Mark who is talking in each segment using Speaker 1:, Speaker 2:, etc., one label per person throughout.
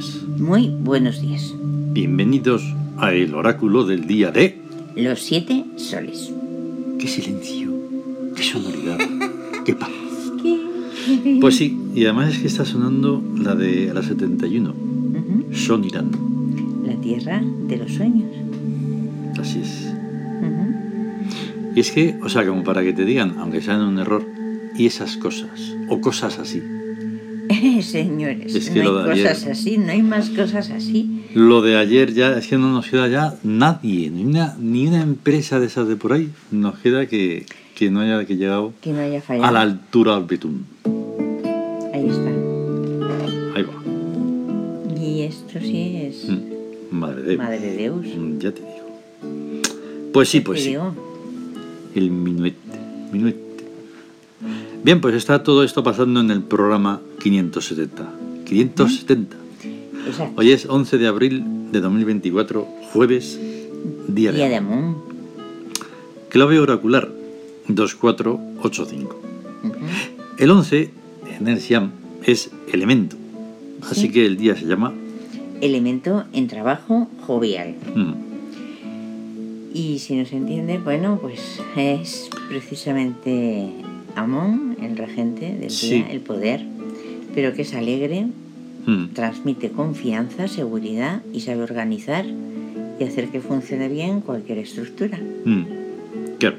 Speaker 1: días.
Speaker 2: Muy buenos días.
Speaker 1: Bienvenidos a el oráculo del día de...
Speaker 2: Los 7 soles.
Speaker 1: ¡Qué silencio! ¡Qué sonoridad! ¡Qué paz! Pues sí, y además es que está sonando la de la 71. Sonirán.
Speaker 2: La tierra de los sueños.
Speaker 1: Así es. Y es que, o sea, como para que te digan, aunque sean un error, y esas cosas, o cosas así.
Speaker 2: Señores,
Speaker 1: Es que
Speaker 2: no hay
Speaker 1: ayer,
Speaker 2: cosas así, no hay más cosas así.
Speaker 1: Lo de ayer ya, es que no nos queda ya nadie, ni una empresa de esas de por ahí, nos queda que no haya llegado
Speaker 2: Que no haya fallado.
Speaker 1: a la altura del betún.
Speaker 2: Ahí está.
Speaker 1: Ahí va.
Speaker 2: Y esto sí es...
Speaker 1: Madre de Dios.
Speaker 2: Madre de Dios.
Speaker 1: Ya te digo. Pues sí, pues sí.
Speaker 2: Digo?
Speaker 1: El minuete. Bien, pues está todo esto pasando en el programa 570. 570.
Speaker 2: Exacto.
Speaker 1: Hoy es 11 de abril de 2024, jueves, día de
Speaker 2: Amón.
Speaker 1: Clave oracular 2485. El 11 en el Siam es elemento, así que el día se llama
Speaker 2: elemento en trabajo jovial. Y si no se entiende, bueno, pues es precisamente Amón, el regente del día, el poder, pero que es alegre, transmite confianza, seguridad y sabe organizar y hacer que funcione bien cualquier estructura.
Speaker 1: Claro.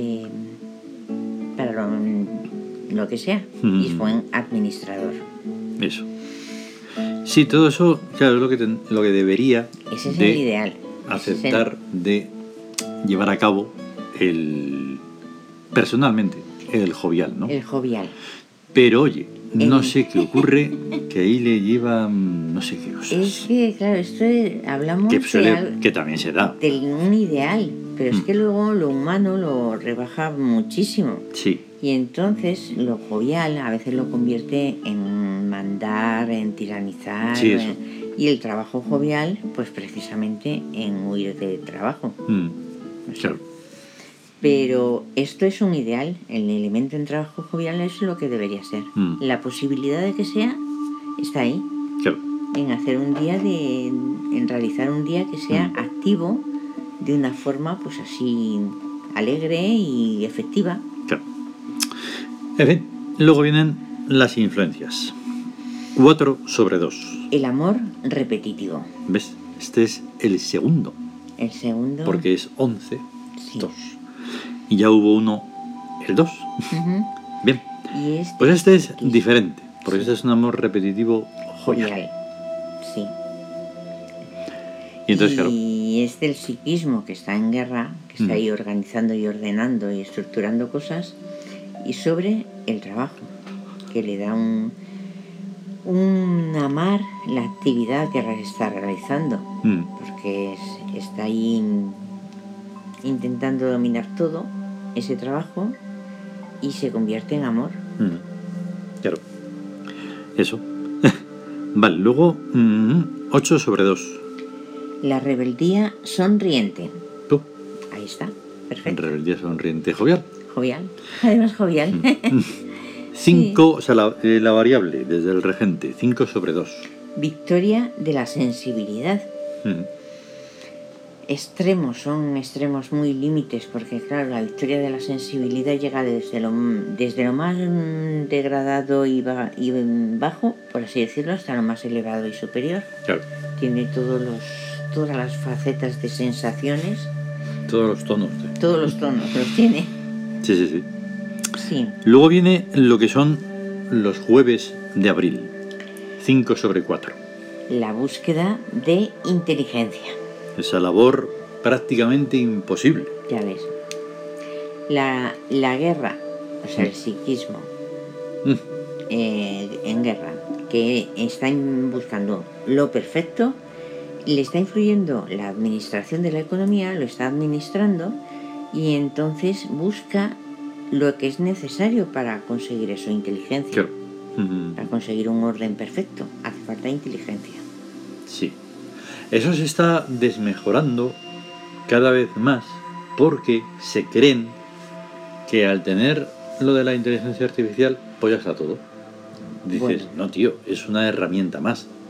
Speaker 2: Para lo que sea. Y es buen administrador.
Speaker 1: Eso. Sí, todo eso, claro, es lo que debería
Speaker 2: ese es el ideal.
Speaker 1: Aceptar de llevar a cabo personalmente el jovial, ¿no?
Speaker 2: El jovial.
Speaker 1: Pero oye, no sé qué ocurre, que ahí le llevan no sé qué cosas.
Speaker 2: Es que, claro, esto hablamos
Speaker 1: que también se da.
Speaker 2: De un ideal, pero es que luego lo humano lo rebaja muchísimo.
Speaker 1: Sí.
Speaker 2: Y entonces lo jovial a veces lo convierte en mandar, en tiranizar.
Speaker 1: Sí, eso.
Speaker 2: Y el trabajo jovial, pues precisamente en huir del trabajo.
Speaker 1: Claro.
Speaker 2: Pero esto es un ideal, el elemento en trabajo jovial es lo que debería ser. La posibilidad de que sea está ahí.
Speaker 1: Claro.
Speaker 2: En hacer en realizar un día que sea activo de una forma pues así alegre y efectiva.
Speaker 1: Claro. En fin, luego vienen las influencias. 4/2.
Speaker 2: El amor repetitivo.
Speaker 1: ¿Ves? Este es el segundo.
Speaker 2: El segundo.
Speaker 1: Porque es 11, 2. Y ya hubo uno, el 2. Bien.
Speaker 2: Y
Speaker 1: pues este es diferente, porque este es un amor repetitivo jovial.
Speaker 2: Sí.
Speaker 1: Y entonces, claro.
Speaker 2: Y es del psiquismo, que está en guerra, que está ahí organizando y ordenando y estructurando cosas, y sobre el trabajo, que le da un amar la actividad que está realizando, porque está ahí intentando dominar todo ese trabajo y se convierte en amor.
Speaker 1: Claro. Eso. Vale, luego 8/2.
Speaker 2: La rebeldía sonriente.
Speaker 1: ¿Tú?
Speaker 2: Ahí está, perfecto.
Speaker 1: Rebeldía sonriente jovial.
Speaker 2: Jovial, además jovial.
Speaker 1: 5, o sea, la variable desde el regente, 5/2.
Speaker 2: Victoria de la sensibilidad. Son extremos muy límites, porque claro, la victoria de la sensibilidad llega desde lo más degradado y bajo, por así decirlo, hasta lo más elevado y superior.
Speaker 1: Claro.
Speaker 2: Tiene todas las facetas de sensaciones.
Speaker 1: Todos los tonos.
Speaker 2: Todos los tonos los tiene.
Speaker 1: Sí.
Speaker 2: Sí.
Speaker 1: Luego viene lo que son los jueves de abril, 5/4.
Speaker 2: La búsqueda de inteligencia.
Speaker 1: Esa labor prácticamente imposible.
Speaker 2: Ya ves. La guerra, o sea, el psiquismo en guerra, que está buscando lo perfecto, le está influyendo la administración de la economía, lo está administrando y entonces busca lo que es necesario para conseguir eso, inteligencia.
Speaker 1: Claro.
Speaker 2: Para conseguir un orden perfecto hace falta inteligencia.
Speaker 1: Sí. Eso se está desmejorando cada vez más porque se creen que al tener lo de la inteligencia artificial, pues ya está todo. Dices, no tío, es una herramienta más.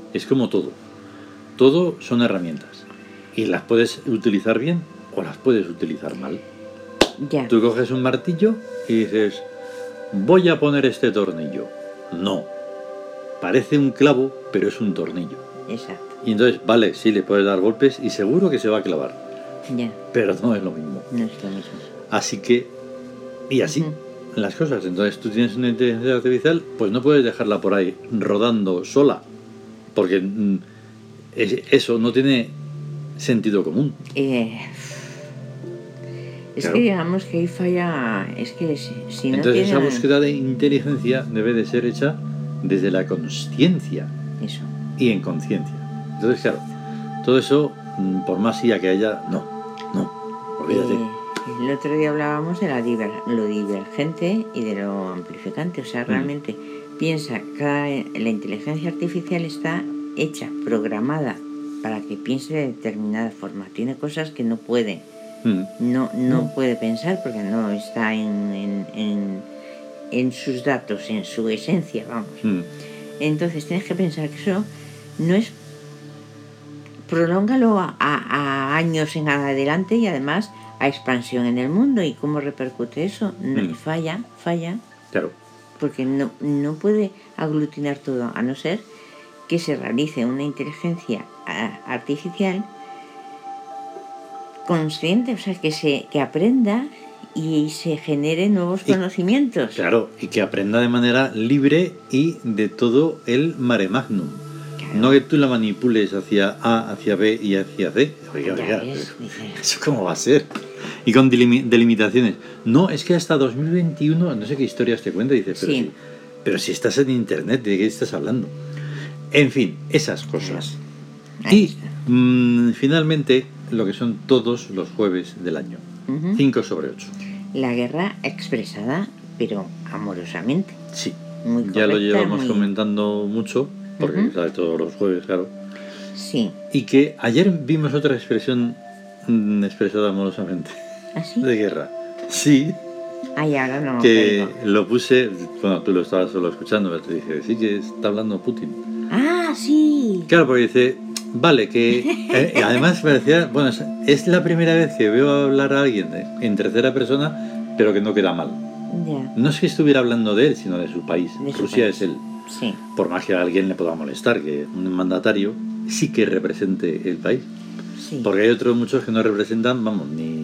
Speaker 1: Es como todo. Todo son herramientas. Y las puedes utilizar bien o las puedes utilizar mal.
Speaker 2: Ya.
Speaker 1: Tú coges un martillo y dices, voy a poner este tornillo. No. Parece un clavo, pero es un tornillo.
Speaker 2: Exacto.
Speaker 1: Y entonces, vale, sí, le puedes dar golpes y seguro que se va a clavar.
Speaker 2: Ya.
Speaker 1: Pero no es lo mismo.
Speaker 2: No es lo mismo.
Speaker 1: Así que, y así, las cosas. Entonces tú tienes una inteligencia artificial, pues no puedes dejarla por ahí rodando sola. Porque eso no tiene sentido común.
Speaker 2: Es
Speaker 1: Claro.
Speaker 2: que digamos que ahí falla. Es que si no
Speaker 1: Entonces
Speaker 2: tiene...
Speaker 1: esa búsqueda de inteligencia debe de ser hecha desde la consciencia
Speaker 2: Eso.
Speaker 1: y en conciencia. Entonces, claro, todo eso, por más IA que haya, no, olvídate.
Speaker 2: El otro día hablábamos de lo divergente y de lo amplificante. O sea, realmente piensa que la inteligencia artificial está hecha, programada para que piense de determinada forma. Tiene cosas que no puede. No puede pensar porque no está en sus datos, en su esencia, vamos. Entonces tienes que pensar que eso no es... Prolóngalo a años en adelante y además a expansión en el mundo. ¿Y cómo repercute eso? Falla.
Speaker 1: Claro.
Speaker 2: Porque no puede aglutinar todo, a no ser que se realice una inteligencia artificial consciente, o sea, que aprenda y se genere nuevos conocimientos.
Speaker 1: Claro, y que aprenda de manera libre y de todo el mare magnum. Claro. No que tú la manipules hacia A, hacia B y hacia C. Oiga, ¿eso cómo va a ser? Y con delimitaciones. No, es que hasta 2021, no sé qué historias te cuenta, dices, pero si estás en internet, ¿de qué estás hablando? En fin, esas cosas. Y finalmente, lo que son todos los jueves del año. 5 sobre 8.
Speaker 2: La guerra expresada, pero amorosamente.
Speaker 1: Sí.
Speaker 2: Muy correcta,
Speaker 1: ya lo llevamos comentando mucho, porque sale todos los jueves, claro.
Speaker 2: Sí.
Speaker 1: Y que ayer vimos otra expresión expresada amorosamente.
Speaker 2: ¿Ah, sí?
Speaker 1: De guerra. Sí.
Speaker 2: Ay, ahora no.
Speaker 1: Que lo puse, bueno, tú lo estabas solo escuchando, pero te dije, sí que está hablando Putin.
Speaker 2: Ah, sí.
Speaker 1: Claro, porque dice, vale, que además parecía, bueno, es la primera vez que veo hablar a alguien en tercera persona, pero que no queda mal.
Speaker 2: Ya.
Speaker 1: No es que estuviera hablando de él, sino de su país. Rusia es él.
Speaker 2: Sí.
Speaker 1: Por más que a alguien le pueda molestar, que un mandatario sí que represente el país.
Speaker 2: Sí.
Speaker 1: Porque hay otros muchos que no representan, vamos,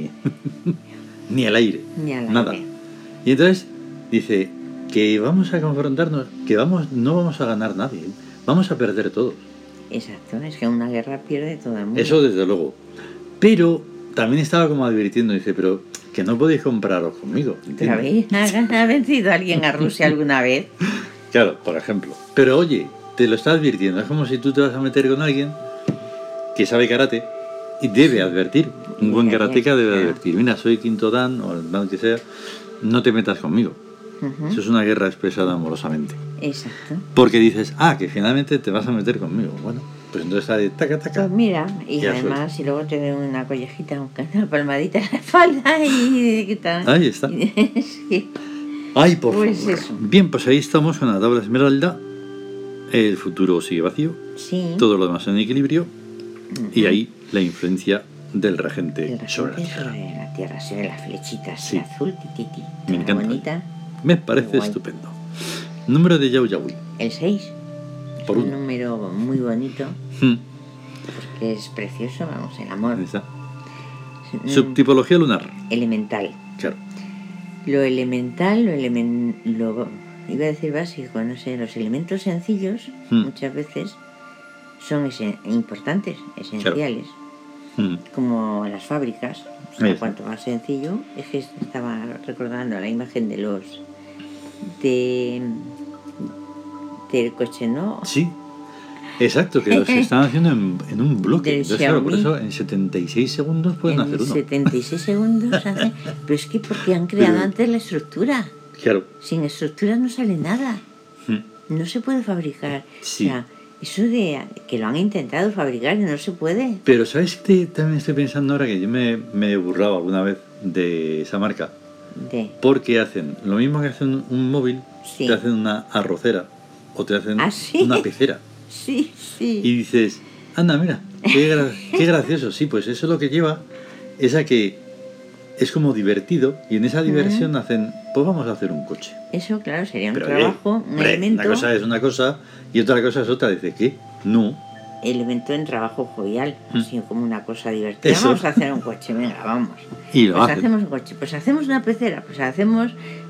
Speaker 1: ni el aire.
Speaker 2: Ni al
Speaker 1: nada.
Speaker 2: aire.
Speaker 1: Y entonces dice que vamos a confrontarnos, que no vamos a ganar nadie, vamos a perder todos.
Speaker 2: Exacto, es que una guerra pierde todo el mundo.
Speaker 1: Eso desde luego. Pero también estaba como advirtiendo, dice, pero que no podéis compararos conmigo.
Speaker 2: ¿Pero ha vencido alguien a Rusia alguna vez?
Speaker 1: Claro, por ejemplo. Pero oye, te lo está advirtiendo. Es como si tú te vas a meter con alguien que sabe karate y debe advertir. Un buen karateca debe advertir. Mira, soy quinto dan o el dan que sea, no te metas conmigo. Eso es una guerra expresada amorosamente.
Speaker 2: Exacto.
Speaker 1: Porque dices, que finalmente te vas a meter conmigo. Bueno, pues entonces está de taca, taca.
Speaker 2: Pues mira, y además si luego te den una collejita, una palmadita en la espalda y ¿qué tal?
Speaker 1: Ahí está.
Speaker 2: Sí.
Speaker 1: Ay, por
Speaker 2: pues
Speaker 1: favor.
Speaker 2: Eso.
Speaker 1: Bien, pues ahí estamos con la tabla esmeralda. El futuro sigue vacío.
Speaker 2: Sí.
Speaker 1: Todo lo demás en equilibrio. Y ahí la influencia del regente sobre la Tierra.
Speaker 2: Sobre la Tierra, se ven las flechitas
Speaker 1: Sí.
Speaker 2: azul,
Speaker 1: Me encanta.
Speaker 2: bonita.
Speaker 1: Me parece estupendo. Número de Yau Yaui.
Speaker 2: El 6.
Speaker 1: Por
Speaker 2: un número muy bonito. Porque es precioso, vamos, el amor.
Speaker 1: Subtipología lunar.
Speaker 2: Elemental.
Speaker 1: Claro.
Speaker 2: Lo elemental, lo iba a decir básico, no sé, los elementos sencillos muchas veces son importantes, esenciales.
Speaker 1: Claro.
Speaker 2: Como las fábricas. O sea, cuanto más sencillo, es que estaba recordando la imagen de del coche, ¿no?
Speaker 1: Sí, exacto, que los están haciendo en un bloque. Entonces, claro, por eso en 76 segundos pueden hacer uno.
Speaker 2: 76 segundos hacen. Pero es que porque han creado antes la estructura.
Speaker 1: Claro.
Speaker 2: Sin estructura no sale nada. No se puede fabricar.
Speaker 1: Sí.
Speaker 2: O sea, eso de que lo han intentado fabricar y no se puede.
Speaker 1: Pero ¿sabes qué? También estoy pensando ahora que yo me he burlado alguna vez de esa marca. Porque hacen lo mismo que hacen un móvil, te hacen una arrocera o te hacen una pecera.
Speaker 2: Sí, sí.
Speaker 1: Y dices, anda, mira, qué gracioso. Sí, pues eso es lo que lleva, es a que es como divertido y en esa diversión hacen, pues vamos a hacer un coche.
Speaker 2: Eso, claro, sería un
Speaker 1: Pero,
Speaker 2: trabajo, un elemento.
Speaker 1: Una cosa es una cosa y otra cosa es otra. Dice, ¿qué? No.
Speaker 2: Elemento en trabajo jovial, así como una cosa divertida.
Speaker 1: Eso.
Speaker 2: Vamos a hacer un coche, venga, vamos.
Speaker 1: Y lo
Speaker 2: pues
Speaker 1: hacen.
Speaker 2: Hacemos un coche, pues hacemos una pecera, pues hacemos...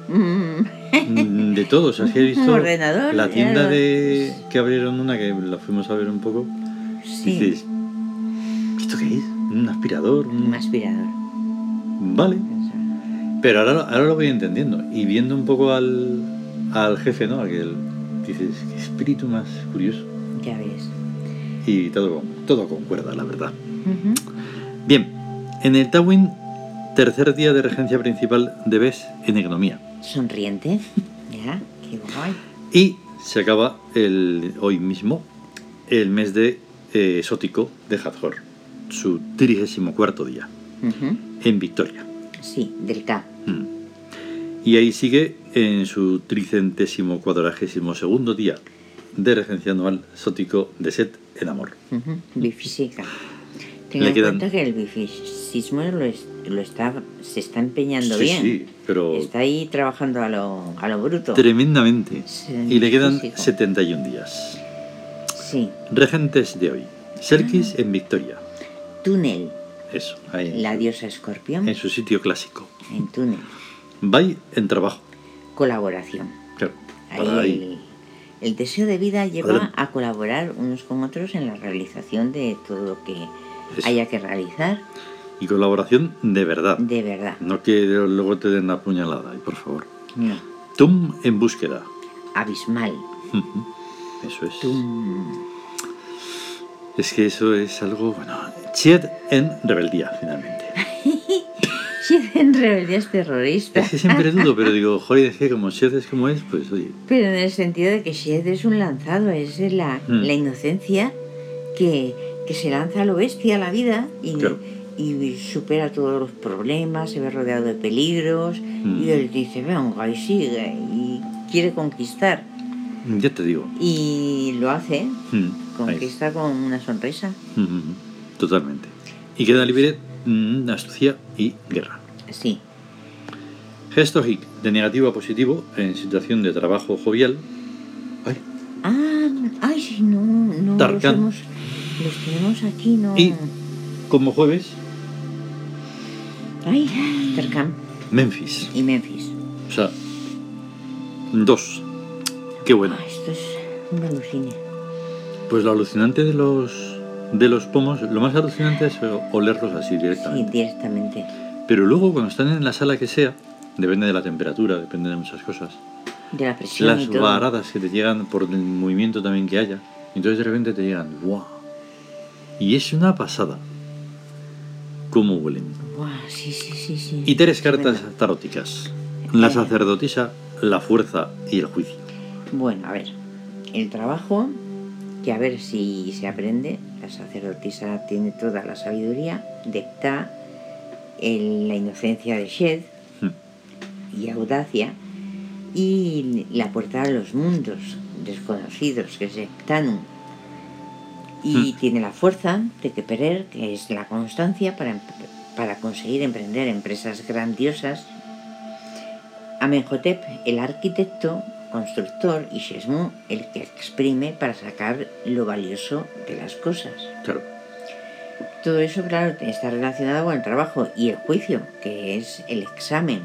Speaker 1: De todos, así he visto
Speaker 2: un ordenador,
Speaker 1: la tienda que abrieron una que la fuimos a ver un poco.
Speaker 2: Sí.
Speaker 1: Dices, ¿esto qué es? ¿Un aspirador?
Speaker 2: Un aspirador.
Speaker 1: Vale. Pero ahora lo voy entendiendo. Y viendo un poco al jefe, ¿no? Dices, qué espíritu más curioso.
Speaker 2: Ya ves.
Speaker 1: Y todo concuerda, la verdad. Bien, en el Tawin, tercer día de regencia principal de Bes en economía.
Speaker 2: Sonriente. Ya, qué guay.
Speaker 1: Y se acaba hoy mismo el mes de Sótico de Hathor, su 34º día, en Victoria.
Speaker 2: Sí, del K.
Speaker 1: Y ahí sigue en su 342º día de regencia anual Sótico de Set en Amor.
Speaker 2: Bifísica. Ten en cuenta que el bifisismo se está empeñando bien.
Speaker 1: Sí, pero
Speaker 2: está ahí trabajando a lo bruto.
Speaker 1: Tremendamente.
Speaker 2: Sí,
Speaker 1: y le quedan
Speaker 2: físico.
Speaker 1: 71 días.
Speaker 2: Sí.
Speaker 1: Regentes de hoy. Serkis en Victoria.
Speaker 2: Túnel.
Speaker 1: Eso, ahí.
Speaker 2: La diosa Escorpión.
Speaker 1: En su sitio clásico.
Speaker 2: En túnel.
Speaker 1: Vai en trabajo.
Speaker 2: Colaboración.
Speaker 1: Claro.
Speaker 2: Ahí el deseo de vida lleva a colaborar unos con otros en la realización de todo lo que haya que realizar.
Speaker 1: Y colaboración de verdad.
Speaker 2: De verdad.
Speaker 1: No que luego te den la puñalada, por favor.
Speaker 2: No.
Speaker 1: Tum en búsqueda.
Speaker 2: Abismal.
Speaker 1: Eso es.
Speaker 2: Tum.
Speaker 1: Es que eso es algo, bueno. Chied en rebeldía, finalmente.
Speaker 2: Chied en rebeldía es terrorista.
Speaker 1: Es que siempre dudo, pero digo, joder, es que como Chied es como es, pues oye.
Speaker 2: Pero en el sentido de que Chied es un lanzado, es la inocencia que se lanza a lo bestia a la vida y supera todos los problemas, se ve rodeado de peligros y él dice, venga, y sigue, y quiere conquistar.
Speaker 1: Ya te digo.
Speaker 2: Y lo hace, conquista con una sonrisa.
Speaker 1: Totalmente. Y queda libre astucia y guerra.
Speaker 2: Sí.
Speaker 1: Gesto hic, de negativo a positivo, en situación de trabajo jovial.
Speaker 2: Ay, sí, no.
Speaker 1: Tarkan.
Speaker 2: Los tenemos aquí, ¿no?
Speaker 1: Y como jueves.
Speaker 2: Tarkan.
Speaker 1: Memphis.
Speaker 2: Y Memphis.
Speaker 1: O sea, 2. Qué bueno.
Speaker 2: Esto es un alucine.
Speaker 1: Pues lo alucinante de los pomos, lo más alucinante es olerlos así directamente.
Speaker 2: Sí, directamente.
Speaker 1: Pero luego cuando están en la sala que sea, depende de la temperatura, depende de muchas cosas.
Speaker 2: De la presión.
Speaker 1: Las varadas que te llegan por el movimiento también que haya. Entonces de repente te llegan, ¡guau! Y es una pasada. ¿Cómo huelen?
Speaker 2: Sí.
Speaker 1: Y 3 cartas taróticas. La sacerdotisa, la fuerza y el juicio.
Speaker 2: Bueno, a ver. El trabajo, que a ver si se aprende. La sacerdotisa tiene toda la sabiduría de Ptah, la inocencia de Shed y audacia. Y la puerta a los mundos desconocidos, que es Ptanum. Y tiene la fuerza de Keperer, que es la constancia para conseguir emprender empresas grandiosas. Amenhotep, el arquitecto, constructor, y Shesmu, el que exprime para sacar lo valioso de las cosas.
Speaker 1: Claro.
Speaker 2: Todo eso, claro, está relacionado con el trabajo. Y el juicio, que es el examen,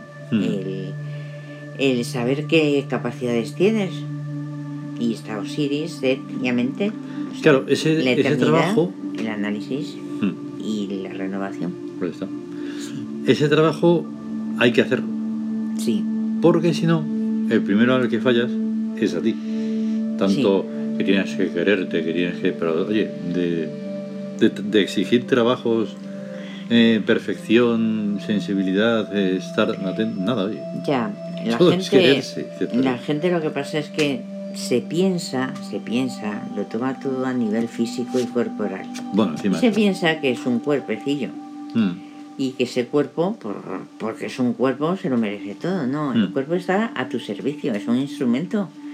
Speaker 2: el saber qué capacidades tienes. Y está Osiris, Set y Amentet.
Speaker 1: Claro, ese trabajo,
Speaker 2: el análisis y la renovación.
Speaker 1: Pues está. Sí. Ese trabajo hay que hacerlo.
Speaker 2: Sí.
Speaker 1: Porque si no, el primero al que fallas es a ti. Tanto que tienes que quererte, que tienes que... Pero oye, de exigir trabajos, perfección, sensibilidad, estar atento, nada, oye.
Speaker 2: Ya, la gente lo que pasa es que se piensa, lo toma todo a nivel físico y corporal.
Speaker 1: Bueno, encima
Speaker 2: se piensa que es un cuerpecillo. Y que ese cuerpo, porque es un cuerpo, se lo merece todo. No, el cuerpo está a tu servicio, es un instrumento.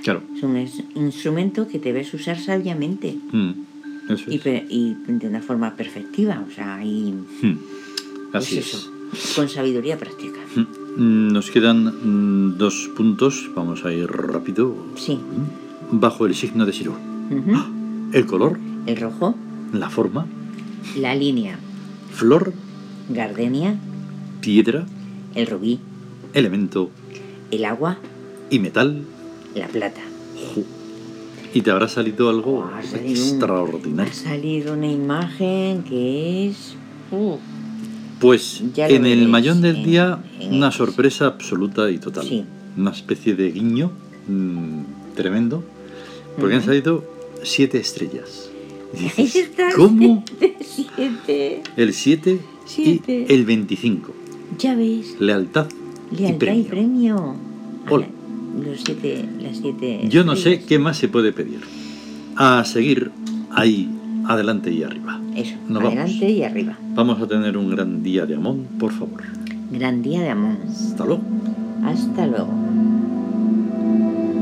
Speaker 1: Claro.
Speaker 2: Es un instrumento que debes usar sabiamente.
Speaker 1: Eso es.
Speaker 2: Y de una forma perfectiva, o sea,
Speaker 1: Así
Speaker 2: pues eso, con sabiduría práctica.
Speaker 1: Nos quedan 2 puntos, vamos a ir rápido.
Speaker 2: Sí.
Speaker 1: Bajo el signo de Shirú. El color.
Speaker 2: El rojo.
Speaker 1: La forma.
Speaker 2: La línea.
Speaker 1: Flor.
Speaker 2: Gardenia.
Speaker 1: Piedra.
Speaker 2: El rubí.
Speaker 1: Elemento.
Speaker 2: El agua.
Speaker 1: Y metal.
Speaker 2: La plata.
Speaker 1: Y te habrá salido algo extraordinario.
Speaker 2: Ha salido una imagen que es...
Speaker 1: Pues en el mayón del día, una sorpresa absoluta y total.
Speaker 2: Sí.
Speaker 1: Una especie de guiño tremendo, porque han salido 7 estrellas. Y dices, ¿cómo?
Speaker 2: 7.
Speaker 1: El 7 y el 25.
Speaker 2: Ya ves.
Speaker 1: Lealtad y premio.
Speaker 2: Hola. Las 7.
Speaker 1: Yo no sé qué más se puede pedir. A seguir ahí, adelante y arriba.
Speaker 2: Eso, adelante y arriba.
Speaker 1: Vamos a tener un gran día de Amón, por favor.
Speaker 2: Gran día de Amón.
Speaker 1: Hasta luego.
Speaker 2: Hasta luego.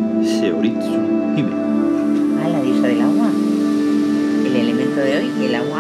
Speaker 1: Seoritsu Hime.
Speaker 2: La diosa del agua. El elemento de hoy, el agua.